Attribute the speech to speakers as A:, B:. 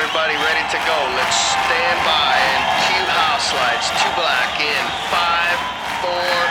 A: everybody ready to go. Let's stand by and cue house lights. 2 black in 5, 4,